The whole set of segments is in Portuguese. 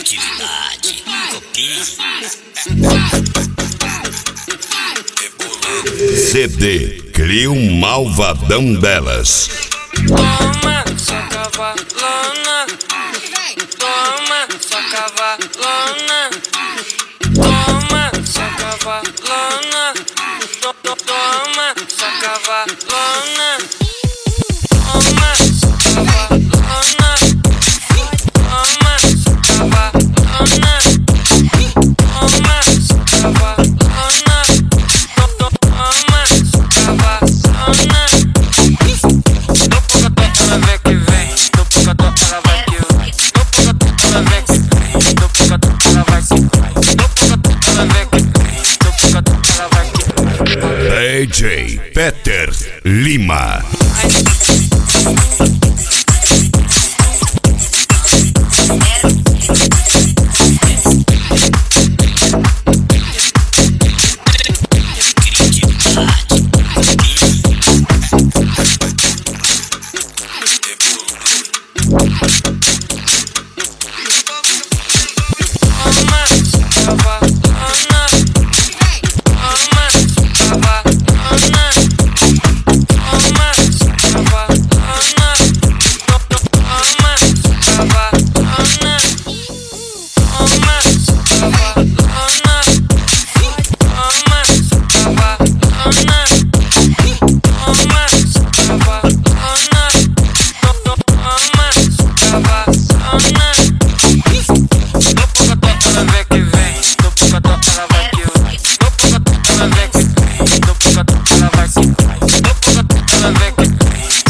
criatividade, copie. CD Cria um Malvadão Delas. Toma, sua cavalona. Toma, sua cavalona. Toma, sua cavalona. Toma, sua cavalona. Toma, sua cavalona. Toma, sua cavalona. Toma, sua cavalona. Toma, sua cavalona. Ela vem que vem, ela vai que vai. Ela vem que vem, ela vai que vai. Ela vem que vem, ela vai que vai. DJ Peter Lima.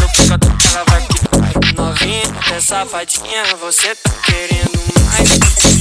Safadinha, você tá querendo mais.